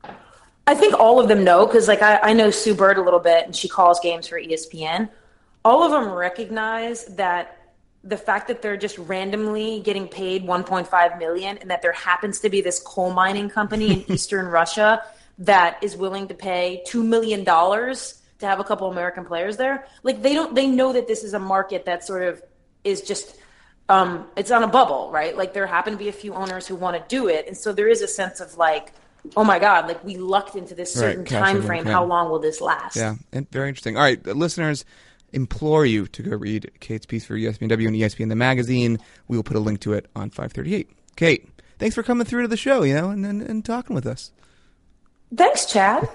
I think all of them know, because like I, I know Sue Bird a little bit, and she calls games for E S P N. All of them recognize that the fact that they're just randomly getting paid one point five million dollars and that there happens to be this coal mining company in eastern Russia that is willing to pay two million dollars to have a couple American players there. Like they don't, they know that this is a market that sort of is just, um, it's on a bubble, right? Like there happen to be a few owners who want to do it. And so there is a sense of like, oh my God, like we lucked into this certain Right, time casting, frame. yeah. How long will this last? Yeah, and very interesting. All right, listeners, implore you to go read Kate's piece for E S P N W and E S P N The Magazine. We will put a link to it on five thirty-eight. Kate, thanks for coming through to the show, you know, and, and, and talking with us. Thanks, Chad.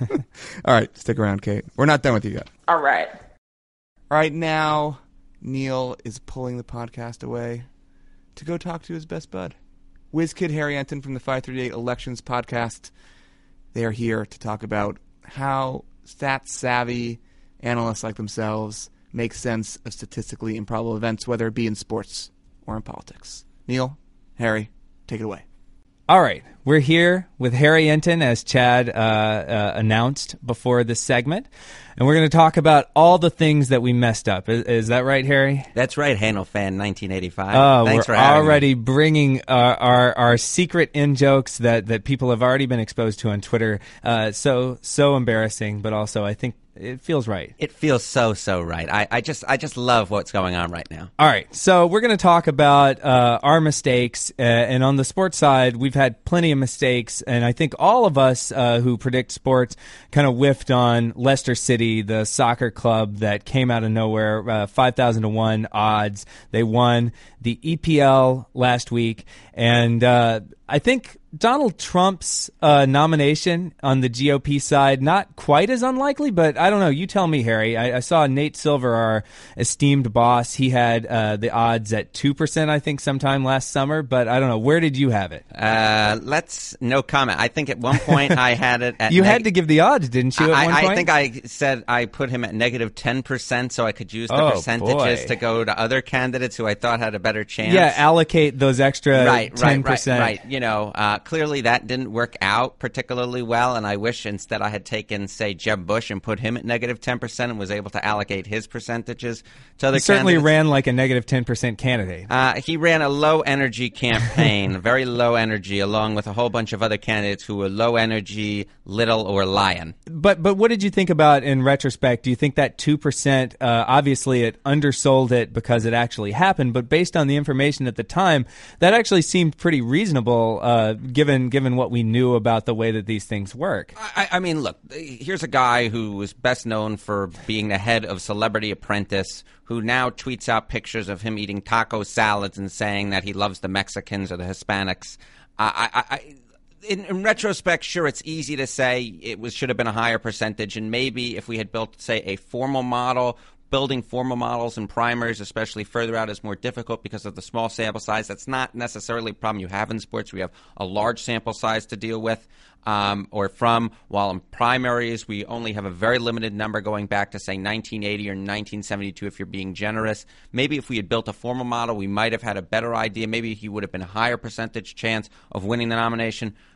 All right, stick around, Kate. We're not done with you yet. All right. All right, now Neil is pulling the podcast away to go talk to his best bud. WizKid Harry Enton from the five thirty-eight Elections podcast. They are here to talk about how stats-savvy analysts like themselves make sense of statistically improbable events, whether it be in sports or in politics. Neil, Harry, take it away. All right, we're here with Harry Enton, as Chad uh, uh, announced before this segment, and we're going to talk about all the things that we messed up. Is, is that right, Harry? That's right, Hanel fan, nineteen eighty-five. Oh, Thanks we're for having already me. bringing uh, our our secret in jokes that, that people have already been exposed to on Twitter. Uh, so so embarrassing, but also I think it feels right. It feels so so right. I, I just I just love what's going on right now. All right, so we're going to talk about uh, our mistakes, uh, and on the sports side, we've had plenty of mistakes, and I think all of us uh, who predict sports kind of whiffed on Leicester City, the soccer club that came out of nowhere, uh, five thousand to one odds. They won the E P L last week, and uh, I think Donald Trump's uh, nomination on the G O P side, not quite as unlikely, but I don't know. You tell me, Harry. I, I saw Nate Silver, our esteemed boss. He had uh, the odds at two percent, I think, sometime last summer, but I don't know. Where did you have it? Uh, let's no comment. I think at one point I had it at You neg- had to give the odds, didn't you, at I, one I point? think I said I put him at negative ten percent so I could use the Oh, percentages boy. to go to other candidates who I thought had a better chance. Yeah, allocate those extra right, ten right, percent. right, right. You know, uh, clearly that didn't work out particularly well, and I wish instead I had taken, say, Jeb Bush and put him at negative ten percent and was able to allocate his percentages to other He certainly candidates. ran like a negative ten percent candidate. Uh, he ran a low-energy campaign, very low energy, along with a whole bunch of other candidates who were low-energy, little, or lying. But but what did you think about in retrospect? Do you think that two percent, uh, obviously it undersold it because it actually happened, but based on the information at the time, that actually seemed pretty reasonable uh, given given what we knew about the way that these things work? I, I mean, look, here's a guy who was best known for being the head of Celebrity Apprentice, who now tweets out pictures of him eating taco salads and saying that he loves the Mexicans or the Hispanics. I, I, I In, in retrospect, sure, it's easy to say it was should have been a higher percentage, and maybe if we had built, say, a formal model, building formal models and primaries, especially further out, is more difficult because of the small sample size. That's not necessarily a problem you have in sports. We have a large sample size to deal with um, or from, while in primaries we only have a very limited number going back to, say, nineteen eighty or nineteen seventy-two if you're being generous. Maybe if we had built a formal model, we might have had a better idea. Maybe he would have been a higher percentage chance of winning the nomination.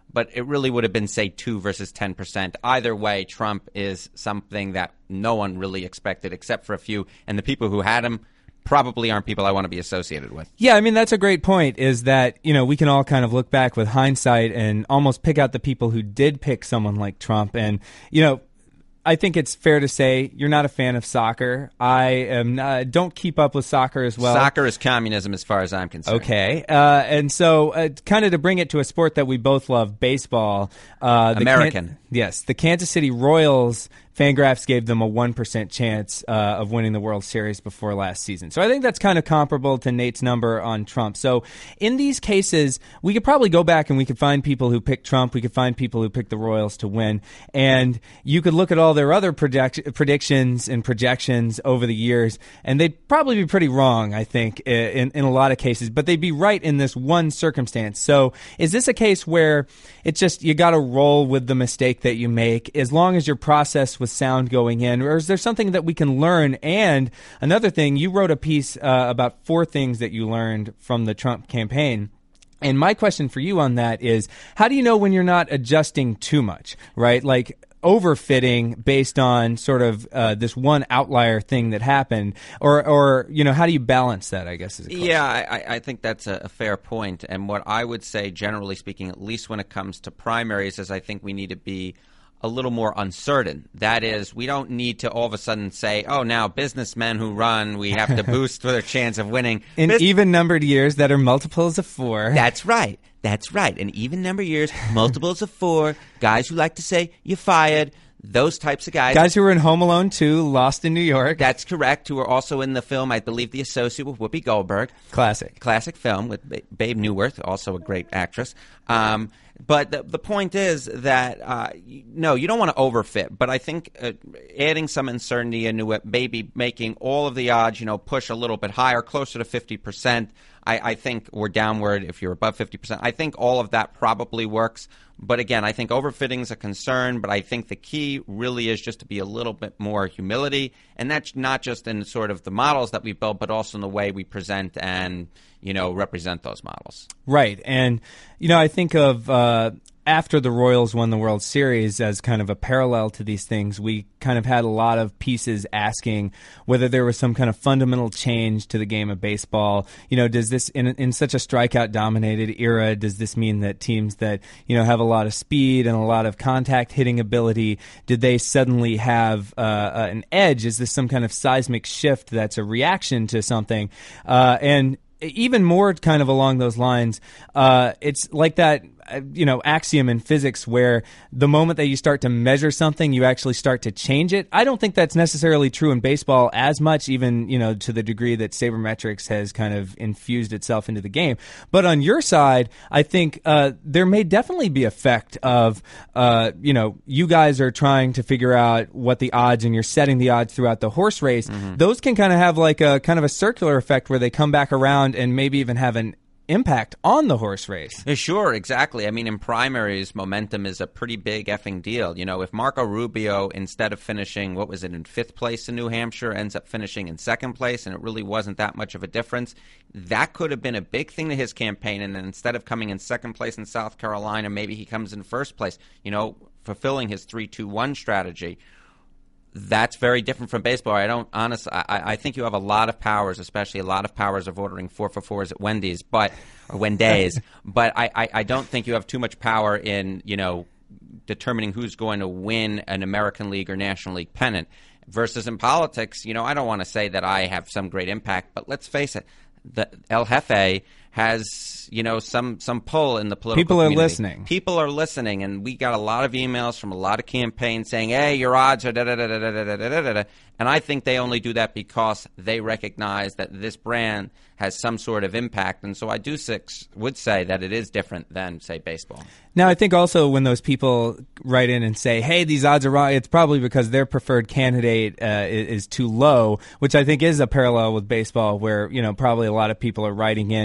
but it really would have been, say, two versus ten percent. Either way, Trump is something that no one really expected except for a few, and the people who had him probably aren't people I want to be associated with. Yeah, I mean, that's a great point, is that, you know, we can all kind of look back with hindsight and almost pick out the people who did pick someone like Trump. And, you know, I think it's fair to say you're not a fan of soccer. I am not, don't keep up with soccer as well. Soccer is communism as far as I'm concerned. Okay. Uh, and so uh, kind of to bring it to a sport that we both love, baseball. Uh, the American. Can- yes. The Kansas City Royals, Fangraphs gave them a one percent chance uh, of winning the World Series before last season. So I think that's kind of comparable to Nate's number on Trump. So in these cases, we could probably go back and we could find people who picked Trump. We could find people who picked the Royals to win. And you could look at all their other predict- predictions and projections over the years, and they'd probably be pretty wrong, I think, in, in a lot of cases. But they'd be right in this one circumstance. So is this a case where it's just you got to roll with the mistake that you make as long as your process was sound going in, or is there something that we can learn? And another thing, you wrote a piece uh, about four things that you learned from the Trump campaign. And my question for you on that is, how do you know when you're not adjusting too much, right? Like overfitting based on sort of uh, this one outlier thing that happened, or, or you know, how do you balance that, I guess, is a question. Yeah, I, I think that's a, a fair point. And what I would say, generally speaking, at least when it comes to primaries, is I think we need to be a little more uncertain. That is, we don't need to all of a sudden say, oh, now businessmen who run, we have to boost their chance of winning. In Bus- even-numbered years that are multiples of four. That's right. That's right. In even-numbered years, multiples of four, guys who like to say, you're fired, those types of guys. Guys who were in Home Alone two, Lost in New York. That's correct, who were also in the film, I believe, The Associate with Whoopi Goldberg. Classic. Classic film with Babe Newirth, also a great actress. Um, but the, the point is that, uh, no, you don't want to overfit. But I think uh, adding some uncertainty into it, maybe making all of the odds, you know, push a little bit higher, closer to fifty percent, I, I think, or downward if you're above fifty percent. I think all of that probably works. But again, I think overfitting is a concern, but I think the key really is just to be a little bit more humility. And that's not just in sort of the models that we build, but also in the way we present and, you know, represent those models. Right. And, you know, I think of uh, after the Royals won the World Series as kind of a parallel to these things, we kind of had a lot of pieces asking whether there was some kind of fundamental change to the game of baseball. You know, does this, in, in such a strikeout-dominated era, does this mean that teams that, you know, have a lot of speed and a lot of contact hitting ability, did they suddenly have uh, uh, an edge? Is this some kind of seismic shift that's a reaction to something? Uh, and even more kind of along those lines, uh, it's like that, you know, axiom in physics where the moment that you start to measure something, you actually start to change it. I don't think that's necessarily true in baseball as much, even, you know, to the degree that sabermetrics has kind of infused itself into the game. But on your side, I think uh, there may definitely be effect of, uh, you know, you guys are trying to figure out what the odds, and you're setting the odds throughout the horse race. Mm-hmm. Those can kind of have like a kind of a circular effect where they come back around and maybe even have an impact on the horse race. Sure, exactly. I mean, in primaries, momentum is a pretty big effing deal. You know, if Marco Rubio, instead of finishing, what was it, in fifth place in New Hampshire, ends up finishing in second place, and it really wasn't that much of a difference, that could have been a big thing to his campaign. And then instead of coming in second place in South Carolina, maybe he comes in first place, you know, fulfilling his three two one strategy. That's very different from baseball. I don't honestly. I, I think you have a lot of powers, especially a lot of powers of ordering four for fours at Wendy's, but or Wendy's. But I, I, I don't think you have too much power in, you know, determining who's going to win an American League or National League pennant. Versus in politics, you know, I don't want to say that I have some great impact, but let's face it, the El Jefe has, you know, some some pull in the political People are community. listening. People are listening, and we got a lot of emails from a lot of campaigns saying, hey, your odds are da-da-da-da-da-da-da-da-da. And I think they only do that because they recognize that this brand has some sort of impact. And so I do six, would say that it is different than, say, baseball. Now, I think also when those people write in and say, hey, these odds are wrong, it's probably because their preferred candidate uh, is, is too low, which I think is a parallel with baseball where, you know, probably a lot of people are writing in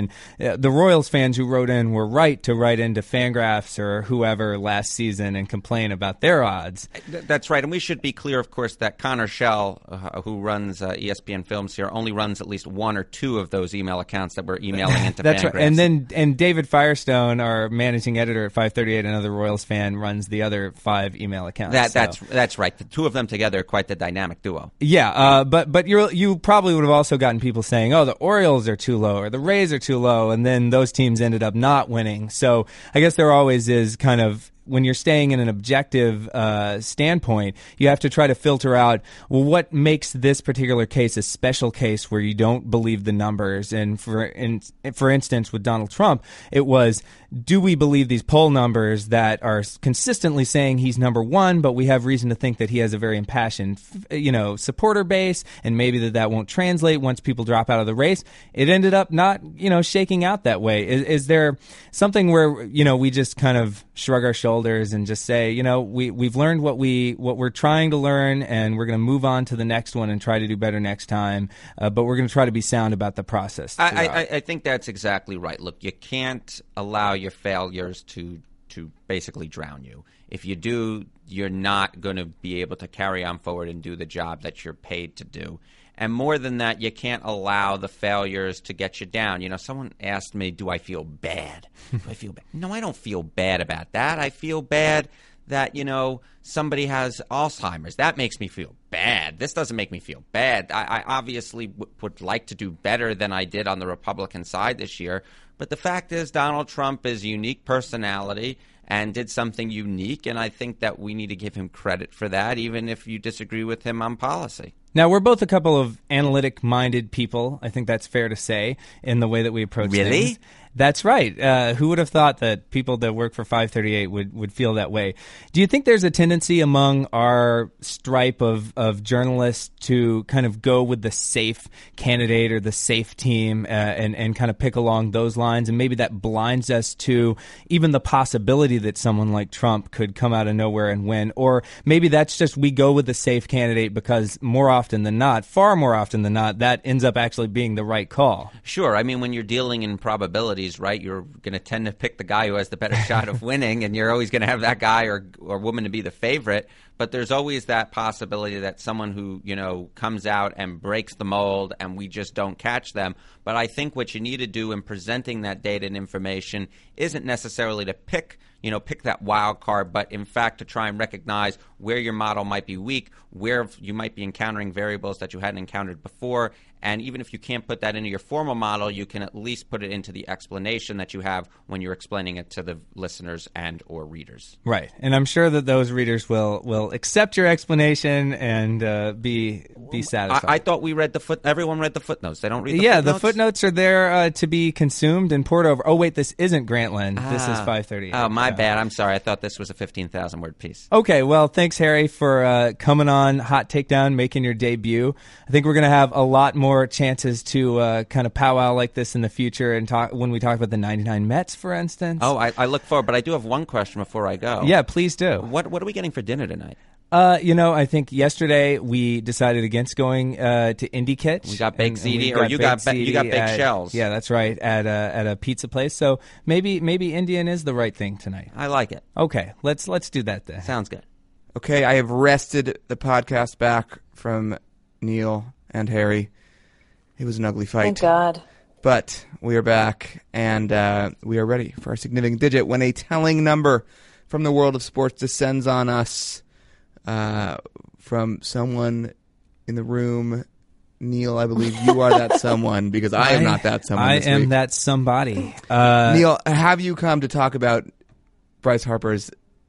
uh, the Royals fans who wrote in were right to write into Fangraphs or whoever last season and complain about their odds. That's right, and we should be clear, of course, that Connor Schell, uh, who runs uh, E S P N Films here, only runs at least one or two of those email accounts that we're emailing into That's Fangraphs. Right. And then and David Firestone, our managing editor at five thirty-eight, another Royals fan, runs the other five email accounts. That, so. That's that's right. The two of them together are quite the dynamic duo. Yeah, uh, but but you you probably would have also gotten people saying, "Oh, the Orioles are too low," or "The Rays are too low," and then those teams ended up not winning. So I guess there always is kind of, when you're staying in an objective uh, standpoint, you have to try to filter out, well, what makes this particular case a special case where you don't believe the numbers? And for in, for instance, with Donald Trump, it was, do we believe these poll numbers that are consistently saying he's number one, but we have reason to think that he has a very impassioned, you know, supporter base, and maybe that that won't translate once people drop out of the race? It ended up not, you know, shaking out that way. Is, is there something where, you know, we just kind of shrug our shoulders and just say, you know, we we've learned what we what we're trying to learn, and we're going to move on to the next one and try to do better next time, uh, but we're going to try to be sound about the process. I, I, I think that's exactly right. Look, you can't allow your failures to to basically drown you. If you do, you're not going to be able to carry on forward and do the job that you're paid to do. And more than that, you can't allow the failures to get you down. You know, someone asked me, do I feel bad? Do I feel bad? No, I don't feel bad about that. I feel bad that, you know, somebody has Alzheimer's. That makes me feel bad. This doesn't make me feel bad. I, I obviously w- would like to do better than I did on the Republican side this year. But the fact is, Donald Trump is a unique personality and did something unique, and I think that we need to give him credit for that, even if you disagree with him on policy. Now, we're both a couple of analytic-minded people. I think that's fair to say in the way that we approach really? things. That's right. Uh, who would have thought that people that work for five thirty-eight would, would feel that way? Do you think there's a tendency among our stripe of, of journalists to kind of go with the safe candidate or the safe team uh, and, and kind of pick along those lines, and maybe that blinds us to even the possibility that someone like Trump could come out of nowhere and win? Or maybe that's just we go with the safe candidate because more often than not, far more often than not, that ends up actually being the right call. Sure. I mean, when you're dealing in probabilities, right, you're going to tend to pick the guy who has the better shot of winning, and you're always going to have that guy or or woman to be the favorite. But there's always that possibility that someone who, you know, comes out and breaks the mold and we just don't catch them. But I think what you need to do in presenting that data and information isn't necessarily to pick, you know, pick that wild card, but in fact to try and recognize where your model might be weak, where you might be encountering variables that you hadn't encountered before. And even if you can't put that into your formal model, you can at least put it into the explanation that you have when you're explaining it to the listeners and or readers. Right. And I'm sure that those readers will, will accept your explanation and uh, be be satisfied. I, I thought we read the foot. Everyone read the footnotes. They don't read the yeah, footnotes? the footnotes are there uh, to be consumed and poured over. Oh, wait, this isn't Grantland. Ah. This is five thirty-eight. Oh, my uh, bad. I'm sorry. I thought this was a fifteen thousand word piece. Okay. Well, thanks, Harry, for uh, coming on Hot Takedown, making your debut. I think we're going to have a lot more chances to to uh, kind of powwow like this in the future and talk when we talk about the ninety-nine Mets, for instance. Oh, I, I look forward, but I do have one question before I go. Yeah, please do. What What are we getting for dinner tonight? Uh, you know, I think yesterday we decided against going uh, to Indie Kitch. We got baked ziti, or you got ba- you got baked at, shells. Yeah, that's right, at a, at a pizza place. So maybe maybe Indian is the right thing tonight. I like it. Okay, let's let's do that then. Sounds good. Okay, I have wrested the podcast back from Neil and Harry. It was an ugly fight. Thank God. But we are back, and uh, we are ready for our significant digit when a telling number from the world of sports descends on us uh, from someone in the room. Neil, I believe you are that someone, because I am not that someone I this am week. that somebody. Uh, Neil, have you come to talk about Bryce Harper's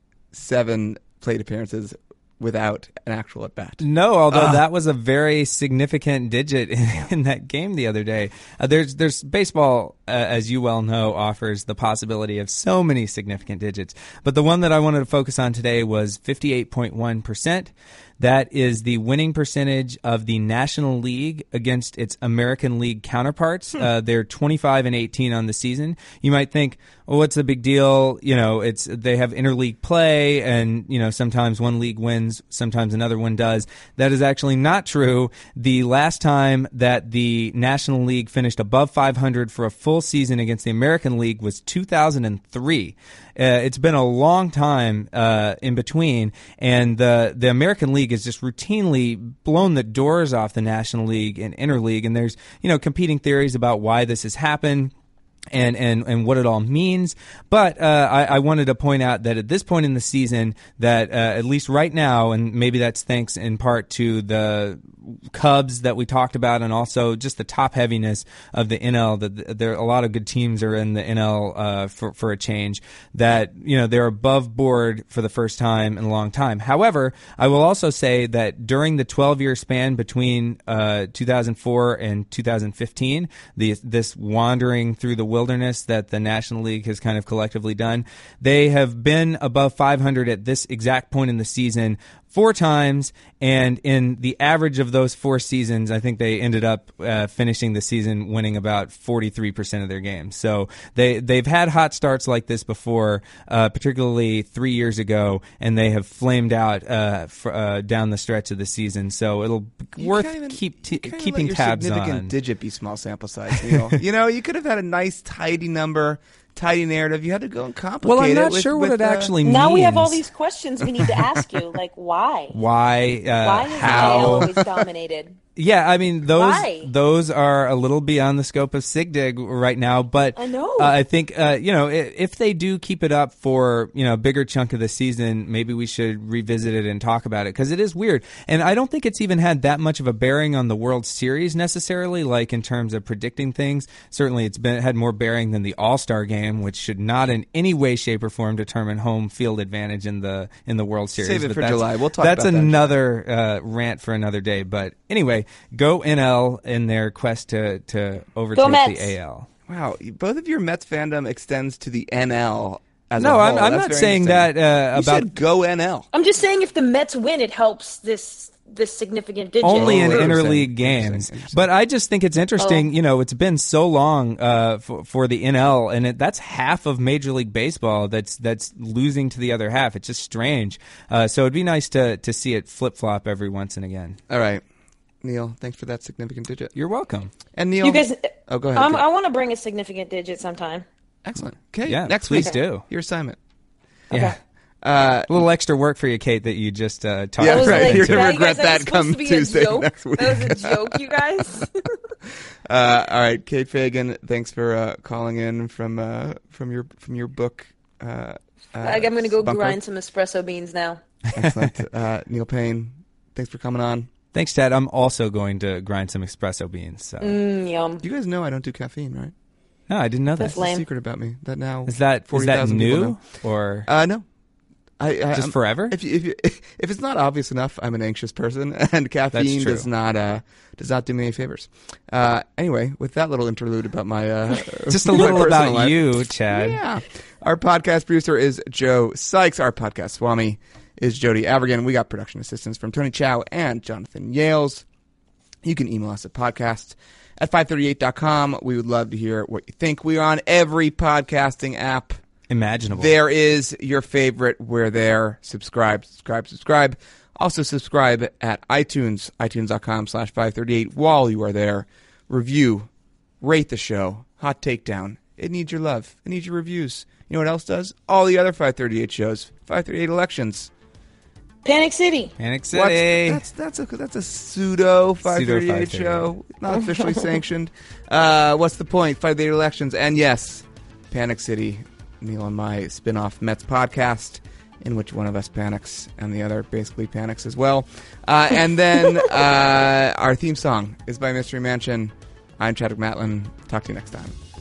seven plate appearances without an actual at bat? No, although uh, that was a very significant digit in, in that game the other day. Uh, there's there's baseball, uh, as you well know, offers the possibility of so many significant digits. But the one that I wanted to focus on today was fifty-eight point one percent. That is the winning percentage of the National League against its American League counterparts. Hmm. Uh, they're twenty-five and eighteen on the season. You might think, well, what's the big deal? You know, it's they have interleague play, and you know sometimes one league wins, sometimes another one does. That is actually not true. The last time that the National League finished above five hundred for a full season against the American League was two thousand three. Uh, it's been a long time uh, in between, and the the American League has just routinely blown the doors off the National League and Interleague. And there's you know competing theories about why this has happened. And, and and what it all means. But uh, I, I wanted to point out that at this point in the season, that uh, at least right now, and maybe that's thanks in part to the Cubs that we talked about, and also just the top heaviness of the N L. That there a lot of good teams are in the N L uh, for for a change. That you know they're above board for the first time in a long time. However, I will also say that during the twelve year span between uh, two thousand four and two thousand fifteen, the this wandering through the wilderness that the National League has kind of collectively done, they have been above five hundred at this exact point in the season four times, and in the average of those four seasons, I think they ended up uh, finishing the season winning about forty-three percent of their games. So they, they've had hot starts like this before, uh, particularly three years ago, and they have flamed out uh, for, uh, down the stretch of the season. So it'll be You worth can't even- keep t- you can't even keeping let your tabs significant on. digit be small sample size, Neil. You know, you could have had a nice, tidy number, tidy narrative. You had to go and complicate Well, I'm it not with- sure what with, it uh, actually means. Now we have all these questions we need to ask you, like why? Why? Uh, Why is how? the A L always dominated? Yeah, I mean those Why? those are a little beyond the scope of SigDig right now, but I know. Uh, I think uh, you know if, if they do keep it up for you know a bigger chunk of the season, maybe we should revisit it and talk about it because it is weird, and I don't think it's even had that much of a bearing on the World Series necessarily, like in terms of predicting things. Certainly, it's been had more bearing than the All-Star Game, which should not in any way, shape, or form determine home field advantage in the in the World Series. Save it But for that's- July. We'll talk That's about that in another uh, rant for another day. But anyway, go N L in their quest to to overtake Mets. the A L. Wow, both of your Mets fandom extends to the N L as No, a I'm, whole. I'm That's not very saying interesting. that uh, You about said go N L. I'm just saying if the Mets win, it helps this this significant digit. only in Oh, interesting. interleague games. Interesting, interesting. But I just think it's interesting. Oh. You know, it's been so long uh, for, for the N L, and it, that's half of Major League Baseball that's that's losing to the other half. It's just strange. Uh, so it'd be nice to to see it flip flop every once and again. All right, Neil, thanks for that significant digit. You're welcome. And Neil, You guys, oh, go ahead. um, Kate. I want to bring a significant digit sometime. Excellent. Okay, Yeah, next please week, do. your assignment. Yeah. Uh, A little extra work for you, Kate, that you just uh, talked Yeah, I was right. like, You're gonna "Yeah, you regret guys, that was that supposed come to be a Tuesday joke. next week." That was a joke, you guys. uh, all right, Kate Fagan, thanks for uh, calling in from uh, from your from your book. Uh, uh, I'm going to go Bunker. grind some espresso beans now. Excellent. uh, Neil Payne, thanks for coming on. Thanks, Ted. I'm also going to grind some espresso beans. So. Mm, yum. You guys know I don't do caffeine, right? No, I didn't know that. That's That's lame. a secret about me. That now Is that is forty that thousand people new know. or Uh, no. I, I, just I'm- forever? If you, if you, if it's not obvious enough, I'm an anxious person, and caffeine true. does not uh, does not do me any favors. Uh, anyway, with that little interlude about my uh, Just a my little personal about life. you, Chad. Yeah, our podcast producer is Joe Sykes. Our podcast Swami is Jody Avergan. We got production assistance from Tony Chow and Jonathan Yales. You can email us at podcast at five thirty-eight dot com. We would love to hear what you think. We are on every podcasting app Imaginable. there is your favorite. We're there. Subscribe, subscribe, subscribe. Also subscribe at iTunes, itunes.com slash 538. While you are there, review, rate the show. Hot Takedown. It needs your love. It needs your reviews. You know what else does? All the other five thirty-eight shows. five thirty-eight Elections. Panic City. Panic What's- City. That's that's a that's a pseudo five thirty-eight Pseudo show, not officially sanctioned. Uh, what's the point? five thirty-eight Elections, and yes, Panic City. Neil and my spin-off Mets podcast, in which one of us panics and the other basically panics as well. Uh, and then uh, our theme song is by Mystery Mansion. I'm Chadwick Matlin. Talk to you next time.